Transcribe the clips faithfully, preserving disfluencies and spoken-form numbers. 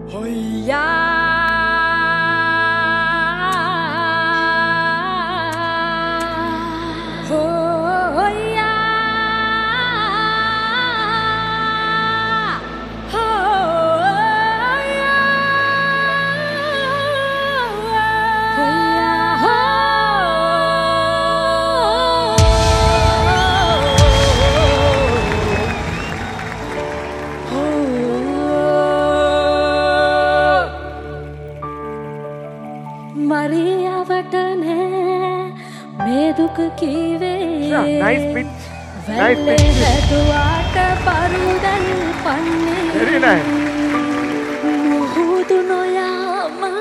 මරියවට නෑ මේ දුක කීවේ nice pitch nice pitch වැදුවාට පරුදල් පන්නේ very nice මුහුදු නොයා මං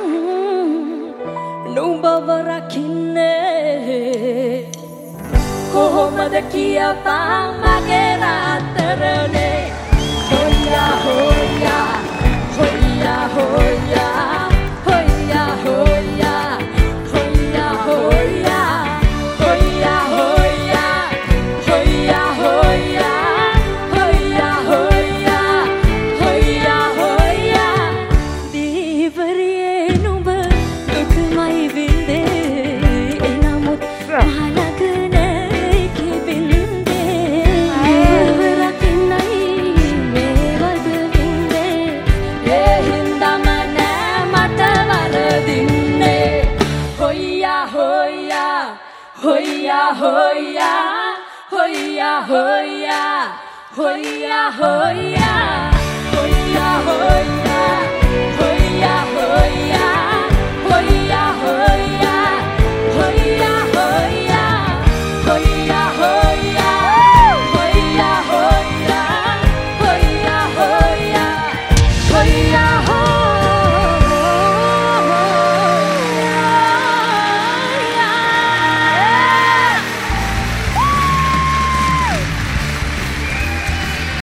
නුඹව රකින්නේ කොහොමද කියපා මගේ රාත්තරනේ හොයා හොයා හොයා හොයා Hoya, hoya, hoya, hoya, hoya, hoya, hoya, hoya, hoya, hoya.